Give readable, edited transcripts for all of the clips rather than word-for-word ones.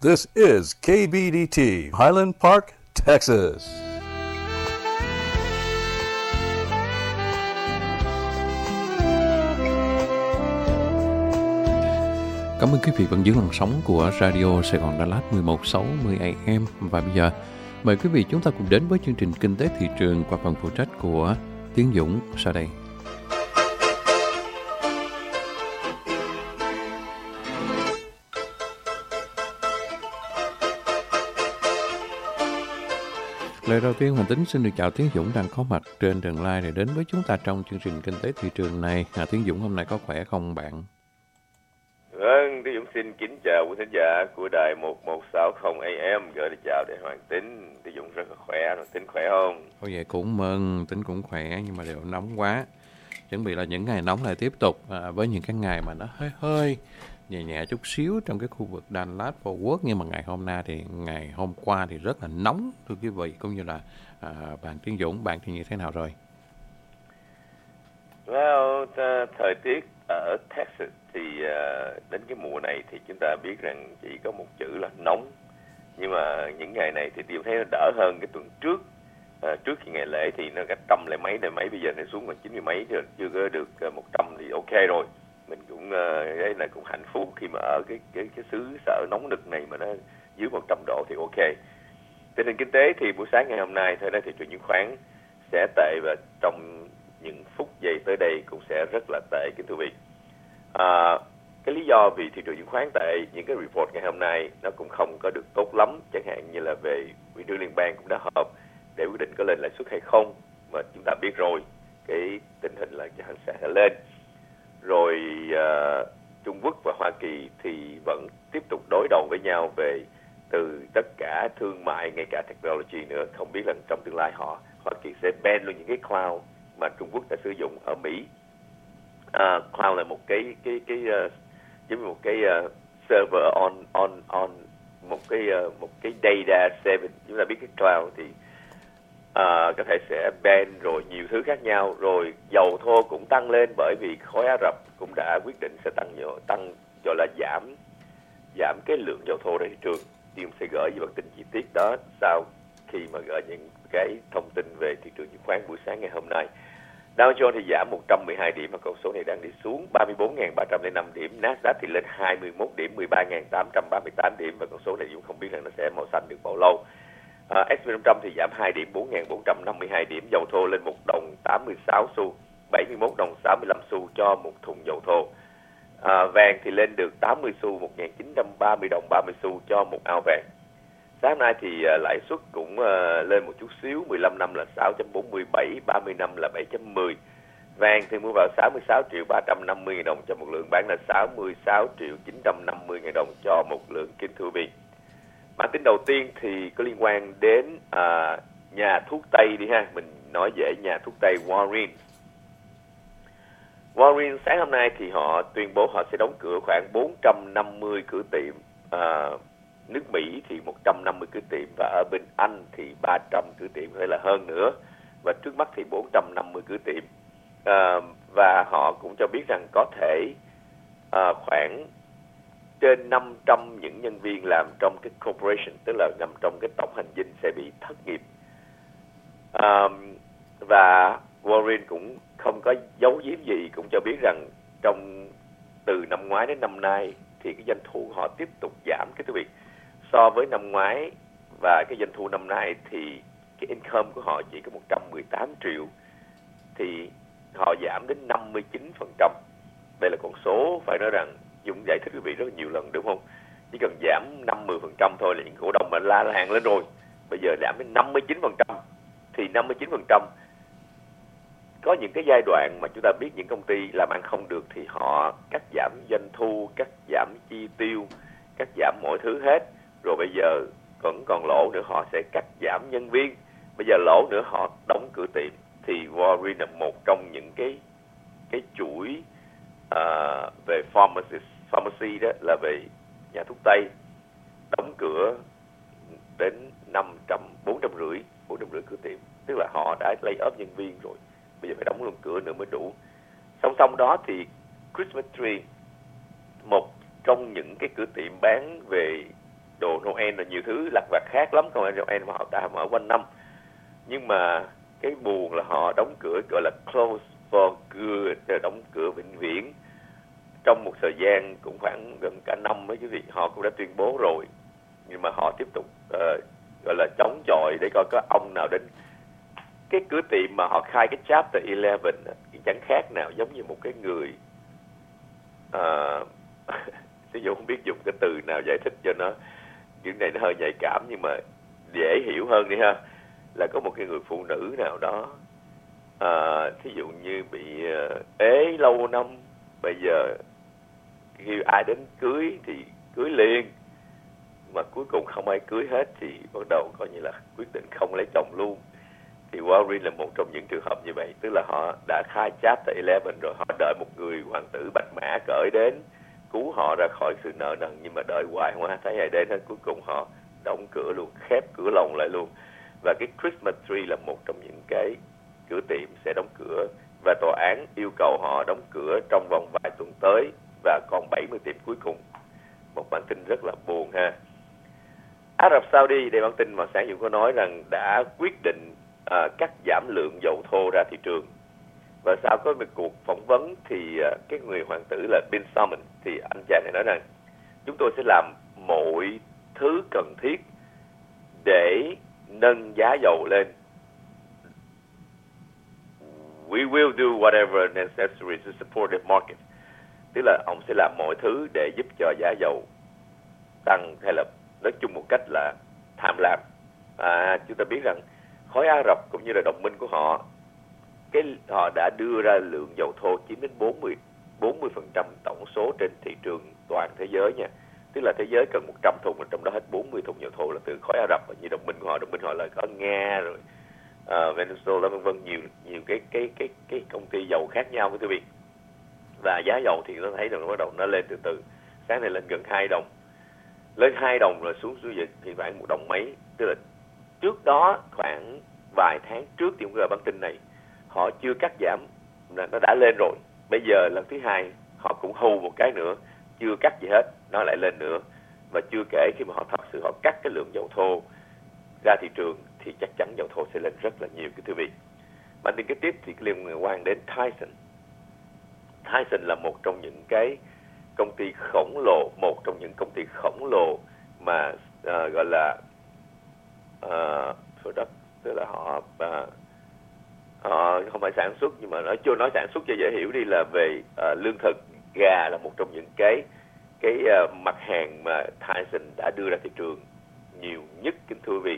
This is KBDT, Highland Park, Texas. Cảm ơn quý vị vẫn giữ làn sóng của Radio Sài Gòn Đà Lạt 1160 AM. Và bây giờ, mời quý vị chúng ta cùng đến với chương trình Kinh tế thị trường qua phần phụ trách của Tiến Dũng sau đây. Lời đầu tiên, Hoàng Tính xin được chào Tiến Dũng đang có mặt trên đường live để đến với chúng ta trong chương trình Kinh tế thị trường này. Tiến Dũng hôm nay có khỏe không bạn? Vâng, Tiến Dũng xin kính chào quý thính giả của đài 1160 AM, gửi lời chào để Hoàng Tính. Tiến Dũng rất là khỏe, Hoàng Tính khỏe không? Thôi vậy cũng mừng, Tính cũng khỏe nhưng mà đều nóng quá. Chuẩn bị là những ngày nóng lại tiếp tục với những cái ngày mà nó hơi nhẹ nhẹ chút xíu trong cái khu vực Đà Lạt, Phổ Quốc. Nhưng mà ngày hôm qua thì rất là nóng thưa quý vị, cũng như là bạn Tiến Dũng, bạn thì như thế nào rồi? Well, thời tiết ở Texas thì đến cái mùa này thì chúng ta biết rằng chỉ có một chữ là nóng. Nhưng mà những ngày này thì điều thấy nó đỡ hơn cái tuần trước. Trước khi ngày lễ thì nó cả 100 mấy, bây giờ nó xuống còn 90 mấy, chưa có được 100 thì ok rồi. Mình cũng cái này cũng hạnh phúc khi mà ở cái xứ sở nóng nực này mà nó dưới 100 độ thì ok. Tình hình kinh tế thì buổi sáng ngày hôm nay, thời đại thị trường chứng khoán sẽ tệ, và trong những phút giây tới đây cũng sẽ rất là tệ kính thưa quý vị. Cái lý do vì thị trường chứng khoán tệ, những cái report ngày hôm nay nó cũng không có được tốt lắm, chẳng hạn như là về Ủy ban liên bang cũng đã họp để quyết định có lên lãi suất hay không, mà chúng ta biết rồi cái tình hình là sẽ lên. Rồi Trung Quốc và Hoa Kỳ thì vẫn tiếp tục đối đầu với nhau về từ tất cả thương mại, ngay cả technology nữa. Không biết là trong tương lai Hoa Kỳ sẽ ban luôn những cái cloud mà Trung Quốc đã sử dụng ở Mỹ. Cloud là một cái giống như một cái server on một cái data center. Chúng ta biết cái cloud thì có thể sẽ ban rồi nhiều thứ khác nhau. Rồi dầu thô cũng tăng lên bởi vì khối Ả Rập cũng đã quyết định sẽ tăng gọi là giảm cái lượng dầu thô ra thị trường. Tim sẽ gửi những bản tin chi tiết đó sau khi mà gửi những cái thông tin về thị trường chứng khoán buổi sáng ngày hôm nay. Dow Jones thì giảm 112 điểm và con số này đang đi xuống 34.305 điểm. Nasdaq thì lên 21 điểm 13.838 điểm và con số này cũng không biết là nó sẽ màu xanh được bao lâu. S&P 500 thì giảm 2 điểm 4.452 điểm. Dầu thô lên 1 đồng 86 xu 71 đồng 65 xu cho một thùng dầu thô. Vàng thì lên được 80 xu 1.930 đồng 30 xu cho một ao vàng. Sáng nay thì lãi suất cũng lên một chút xíu, 15 năm là 6.47, 30 năm là 7.10. Vàng thì mua vào 66 triệu 350 ngàn đồng cho một lượng, bán là 66 triệu 950 ngàn đồng cho một lượng kính thưa quý vị. Bản tin đầu tiên thì có liên quan đến nhà thuốc Tây đi ha, mình nói về nhà thuốc Tây Walgreens. Walgreens sáng hôm nay thì họ tuyên bố họ sẽ đóng cửa khoảng 450 cửa tiệm. Nước Mỹ thì 150 cửa tiệm và ở bên Anh thì 300 cửa tiệm hay là hơn nữa, và trước mắt thì 450 cửa tiệm. Và họ cũng cho biết rằng có thể khoảng trên 500 những nhân viên làm trong cái corporation, tức là nằm trong cái tổng hành dinh sẽ bị thất nghiệp. Và Warren cũng không có giấu giếm gì, cũng cho biết rằng từ năm ngoái đến năm nay thì cái doanh thu họ tiếp tục giảm cái quý vị. So với năm ngoái và cái doanh thu năm nay thì cái income của họ chỉ có 118 triệu, thì họ giảm đến 59%. Đây là con số phải nói rằng Dũng giải thích quý vị rất nhiều lần đúng không? Chỉ cần giảm 50% thôi là những cổ đông mà la làng lên rồi. Bây giờ giảm đến 59%. Thì 59% có những cái giai đoạn mà chúng ta biết những công ty làm ăn không được thì họ cắt giảm doanh thu, cắt giảm chi tiêu, cắt giảm mọi thứ hết. Rồi bây giờ còn lỗ nữa họ sẽ cắt giảm nhân viên. Bây giờ lỗ nữa họ đóng cửa tiệm. Thì Walgreens là một trong những cái chuỗi về pharmacy đó, là về nhà thuốc Tây, đóng cửa đến 450 cửa tiệm. Tức là họ đã lay off nhân viên rồi, bây giờ phải đóng luôn cửa nữa mới đủ. Song song đó thì Christmas Tree, một trong những cái cửa tiệm bán về đồ Noel là nhiều thứ lặt vặt khác lắm, không phải Noel mà họ đã mở quanh năm. Nhưng mà cái buồn là họ đóng cửa, gọi là close for good, đóng cửa vĩnh viễn trong một thời gian cũng khoảng gần cả năm mấy quý vị. Họ cũng đã tuyên bố rồi, nhưng mà họ tiếp tục gọi là chống chọi để coi có ông nào đến. Cái cửa tiệm mà họ khai cái chapter 11 chẳng khác nào giống như một cái người ví dụ không biết dùng cái từ nào giải thích cho nó, chuyện này nó hơi nhạy cảm nhưng mà dễ hiểu hơn đi ha, là có một cái người phụ nữ nào đó thí dụ như bị ế lâu năm, bây giờ khi ai đến cưới thì cưới liền, mà cuối cùng không ai cưới hết thì bắt đầu coi như là quyết định không lấy chồng luôn. Thì Walgreens là một trong những trường hợp như vậy, tức là họ đã khai chapter 11 rồi, họ đợi một người hoàng tử bạch mã cởi đến cứu họ ra khỏi sự nợ nần, nhưng mà đợi hoài không ai thấy ai đến hết, cuối cùng họ đóng cửa luôn, khép cửa lồng lại luôn. Và cái Christmas tree là một trong những cái cửa tiệm sẽ đóng cửa, và tòa án yêu cầu họ đóng cửa trong vòng vài tuần tới, và còn 70 tiệm cuối cùng. Một bản tin rất là buồn ha. Ả Rập Saudi, đây bản tin mà sáng dũng có nói rằng đã quyết định cắt giảm lượng dầu thô ra thị trường. Và sau có một cuộc phỏng vấn thì cái người hoàng tử là Bin Salman, thì anh chàng này nói rằng chúng tôi sẽ làm mọi thứ cần thiết để nâng giá dầu lên. We will do whatever necessary to support the market. Tức là ông sẽ làm mọi thứ để giúp cho giá dầu tăng, hay là nói chung một cách là tham lam. Chúng ta biết rằng khối Ả Rập cũng như là đồng minh của họ, họ đã đưa ra lượng dầu thô chiếm đến 40% tổng số trên thị trường toàn thế giới nha. Tức là thế giới cần 100 thùng, mà trong đó hết 40 thùng dầu thô là từ khối Ả Rập, và như đồng minh của họ là có Nga rồi Venezuela vân vân, nhiều cái công ty dầu khác nhau với quý vị. Và giá dầu thì nó thấy rằng bắt đầu nó lên từ từ, sáng nay lên gần 2 đồng, lên 2 đồng rồi xuống dưới thì khoảng 1 đồng mấy. Tức là trước đó khoảng vài tháng trước thì bản tin này họ chưa cắt giảm, là nó đã lên rồi. Bây giờ lần thứ hai họ cũng hù một cái nữa, chưa cắt gì hết, nó lại lên nữa. Và chưa kể khi mà họ thật sự họ cắt cái lượng dầu thô ra thị trường thì chắc chắn dầu thô sẽ lên rất là nhiều, quý vị. Bản tin kế tiếp thì liên quan đến Tyson. Tyson là một trong những cái công ty khổng lồ, mà gọi là product, tức là họ không phải sản xuất, nhưng mà nói sản xuất cho dễ hiểu đi, là về lương thực. Gà là một trong những cái mặt hàng mà Tyson đã đưa ra thị trường nhiều nhất, kính thưa quý vị.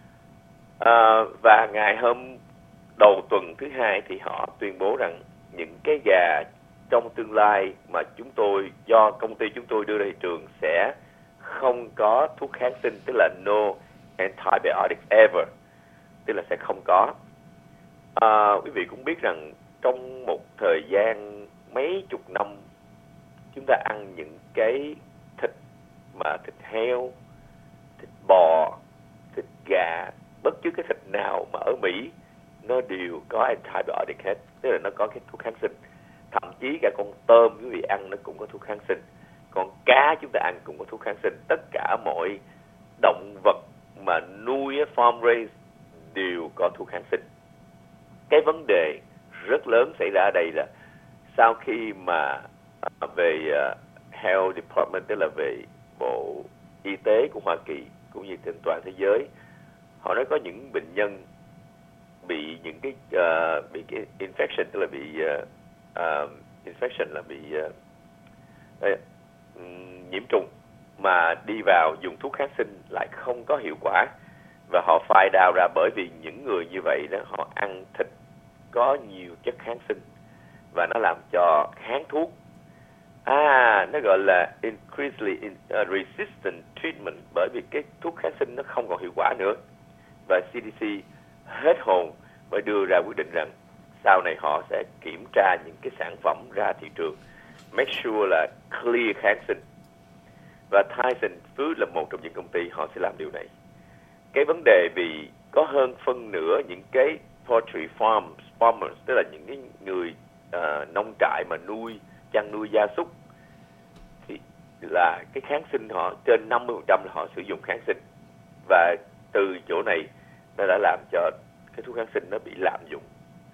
Và ngày hôm đầu tuần thứ hai thì họ tuyên bố rằng những cái gà trong tương lai mà do công ty chúng tôi đưa ra thị trường sẽ không có thuốc kháng sinh, tức là no antibiotics ever, tức là sẽ không có. Quý vị cũng biết rằng trong một thời gian mấy chục năm chúng ta ăn những cái thịt heo, thịt bò, thịt gà, bất cứ cái thịt nào mà ở Mỹ nó đều có antibiotic hết, tức là nó có cái thuốc kháng sinh. Thậm chí cả con tôm quý vị ăn nó cũng có thuốc kháng sinh, con cá chúng ta ăn cũng có thuốc kháng sinh. Tất cả mọi động vật mà nuôi farm raised đều có thuốc kháng sinh. Cái vấn đề rất lớn xảy ra ở đây là sau khi mà về Health Department, tức là về Bộ Y tế của Hoa Kỳ cũng như trên toàn thế giới, họ nói có những bệnh nhân bị những cái infection, tức là bị infection là bị nhiễm trùng, mà đi vào dùng thuốc kháng sinh lại không có hiệu quả, và họ phai đào ra bởi vì những người như vậy đó họ ăn thịt có nhiều chất kháng sinh và nó làm cho kháng thuốc. Nó gọi là increasingly resistant treatment, bởi vì cái thuốc kháng sinh nó không còn hiệu quả nữa. Và CDC hết hồn mới đưa ra quyết định rằng sau này họ sẽ kiểm tra những cái sản phẩm ra thị trường, make sure là clear kháng sinh. Và Tyson Foods là một trong những công ty họ sẽ làm điều này. Cái vấn đề vì có hơn phân nửa những cái poultry farmers, tức là những cái người nông trại mà chăn nuôi gia súc, thì là cái kháng sinh họ trên 50% là họ sử dụng kháng sinh, và từ chỗ này nó đã làm cho cái thuốc kháng sinh nó bị lạm dụng.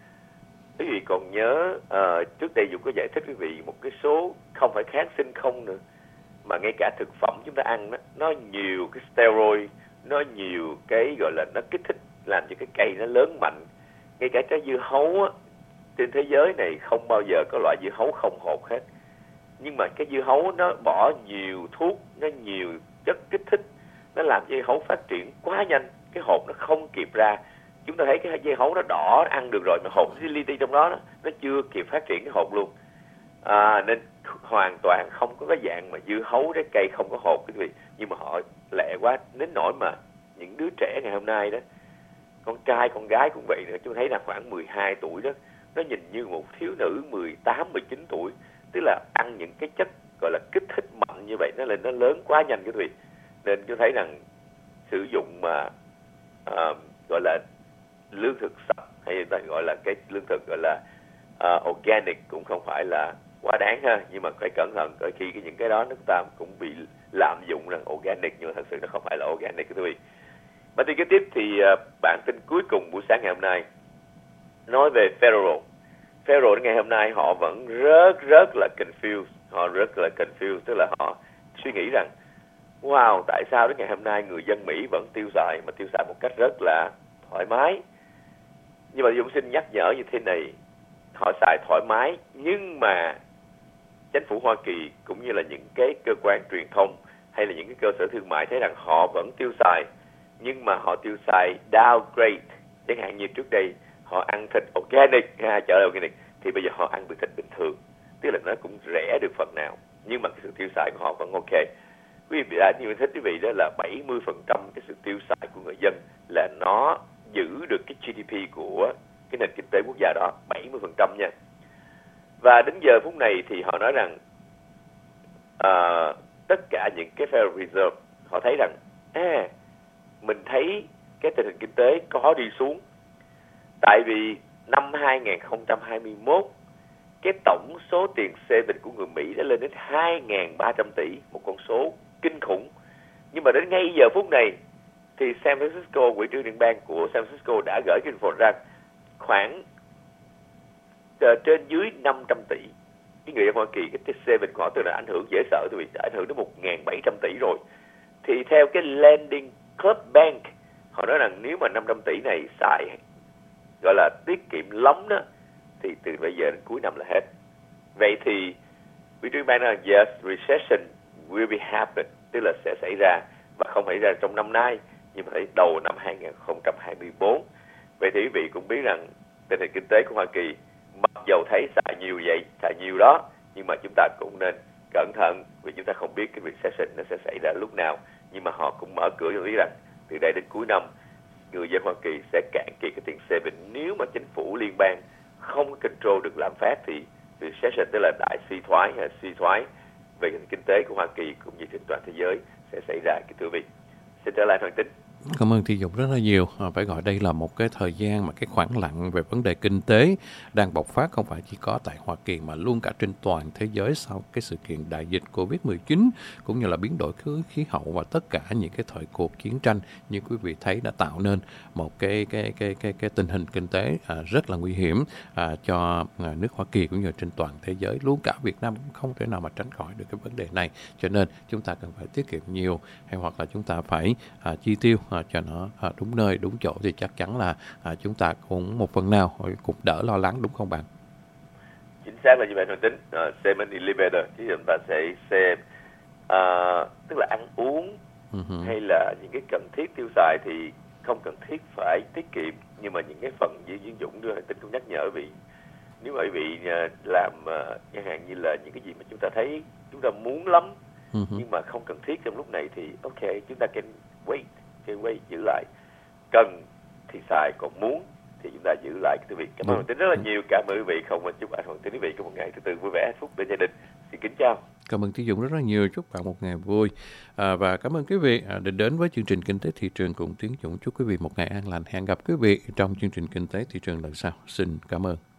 Quý vị còn nhớ trước đây Dũng có giải thích quý vị một cái số không phải kháng sinh không nữa, mà ngay cả thực phẩm chúng ta ăn đó, nó nhiều cái steroid, nó nhiều cái gọi là nó kích thích làm cho cái cây nó lớn mạnh. Ngay cả trái dưa hấu á, trên thế giới này không bao giờ có loại dưa hấu không hột hết, nhưng mà cái dưa hấu nó bỏ nhiều thuốc, nó nhiều chất kích thích, nó làm cho dưa hấu phát triển quá nhanh, cái hột nó không kịp ra. Chúng ta thấy cái dưa hấu nó đỏ, nó ăn được rồi mà hột li ti trong đó nó chưa kịp phát triển cái hột luôn. Nên hoàn toàn không có cái dạng mà dưa hấu trái cây không có hột quý vị. Nhưng mà họ lẹ quá đến nỗi mà những đứa trẻ ngày hôm nay đó, con trai con gái cũng vậy nữa, chúng thấy là khoảng 12 tuổi đó, nó nhìn như một thiếu nữ 18, 19 tuổi, tức là ăn những cái chất gọi là kích thích mạnh như vậy, nó lên nó lớn quá nhanh quý vị. Nên tôi thấy rằng sử dụng mà gọi là lương thực sạch, hay gọi là cái lương thực gọi là organic cũng không phải là quá đáng ha, nhưng mà phải cẩn thận, đôi khi những cái đó chúng ta cũng bị lạm dụng rằng organic, nhưng mà thật sự nó không phải là organic quý vị. Bản tin kế tiếp thì bản tin cuối cùng buổi sáng ngày hôm nay nói về Federal. Federal ngày hôm nay họ vẫn rất là confused, họ rất là confused, tức là họ suy nghĩ rằng wow, tại sao đến ngày hôm nay người dân Mỹ vẫn tiêu xài một cách rất là thoải mái. Nhưng mà Dũng xin nhắc nhở như thế này, họ xài thoải mái nhưng mà chính phủ Hoa Kỳ cũng như là những cái cơ quan truyền thông hay là những cái cơ sở thương mại thấy rằng họ vẫn tiêu xài, nhưng mà họ tiêu xài downgrade. Chẳng hạn như trước đây họ ăn thịt organic, chợ organic, thì bây giờ họ ăn thịt bình thường, tức là nó cũng rẻ được phần nào, nhưng mà cái sự tiêu xài của họ vẫn ok. Quý vị đã như thích quý vị đó là 70% cái sự tiêu xài của người dân là nó giữ được cái GDP của cái nền kinh tế quốc gia đó, 70% nha. Và đến giờ phút này thì họ nói rằng tất cả những cái Federal Reserve họ thấy rằng mình thấy cái tình hình kinh tế có đi xuống, tại vì năm 2021 cái tổng số tiền saving của người Mỹ đã lên đến 2.300 tỷ, một con số kinh khủng. Nhưng mà đến ngay giờ phút này thì San Francisco, quỹ trữ liên bang của San Francisco đã gửi cái report ra khoảng trên dưới 500 tỷ. Cái người dân Hoa Kỳ, cái saving của họ từ là ảnh hưởng dễ sợ, thì đã ảnh hưởng đến 1.700 tỷ rồi. Thì theo cái Lending Club Bank, họ nói rằng nếu mà 500 tỷ này xài gọi là tiết kiệm lắm đó, thì từ bây giờ đến cuối năm là hết. Vậy thì quỹ trữ liên bang nói yes, recession will be happen, tức là sẽ xảy ra, và không xảy ra trong năm nay, nhưng mà phải đầu năm 2024. Vậy thì quý vị cũng biết rằng tình hình kinh tế của Hoa Kỳ mặc dầu thấy xài nhiều vậy, xài nhiều đó, nhưng mà chúng ta cũng nên cẩn thận, vì chúng ta không biết cái recession nó sẽ xảy ra lúc nào. Nhưng mà họ cũng mở cửa cho biết rằng từ đây đến cuối năm người dân Hoa Kỳ sẽ cạn kiệt cái tiền saving. Nếu mà chính phủ liên bang không control được lạm phát thì recession, tức là đại suy thoái về kinh tế của Hoa Kỳ cũng như trên toàn thế giới sẽ xảy ra. Kính thưa quý vị, xin trở lại Hoàng Tính. Cảm ơn Thi Dũng rất là nhiều. Phải gọi đây là một cái thời gian mà cái khoảng lặng về vấn đề kinh tế đang bộc phát không phải chỉ có tại Hoa Kỳ mà luôn cả trên toàn thế giới sau cái sự kiện đại dịch Covid-19 cũng như là biến đổi khí hậu và tất cả những cái thời cuộc chiến tranh như quý vị thấy đã tạo nên một cái tình hình kinh tế rất là nguy hiểm cho nước Hoa Kỳ cũng như trên toàn thế giới. Luôn cả Việt Nam cũng không thể nào mà tránh khỏi được cái vấn đề này. Cho nên chúng ta cần phải tiết kiệm nhiều, hay hoặc là chúng ta phải chi tiêu cho nó đúng nơi đúng chỗ, thì chắc chắn là chúng ta cũng một phần nào cũng đỡ lo lắng, đúng không bạn? Chính xác là như vậy Hoàng Tính. Save and live better, chứ chúng ta sẽ save, tức là ăn uống hay là những cái cần thiết tiêu xài thì không cần thiết phải tiết kiệm, nhưng mà những cái phần như Dũng đưa Hoàng Tính cũng nhắc nhở vị, nếu mà quý vị làm chẳng hạn như là những cái gì mà chúng ta thấy chúng ta muốn lắm nhưng mà không cần thiết trong lúc này thì ok, chúng ta can wait, giữ lại. Cần thì xài, còn muốn thì chúng ta giữ lại. Quý vị cảm ơn Hoàng Tính rất là nhiều. Cảm ơn quý vị, không quên chúc anh Hoàng Tính quý vị có một ngày thứ tư vui vẻ hạnh phúc bên gia đình. Xin kính chào. Cảm ơn Thi Dũng rất là nhiều. Chúc bạn một ngày vui. Và cảm ơn quý vị đã đến với chương trình Kinh tế Thị trường cùng Tiến Dũng. Chúc quý vị một ngày an lành. Hẹn gặp quý vị trong chương trình Kinh tế Thị trường lần sau. Xin cảm ơn.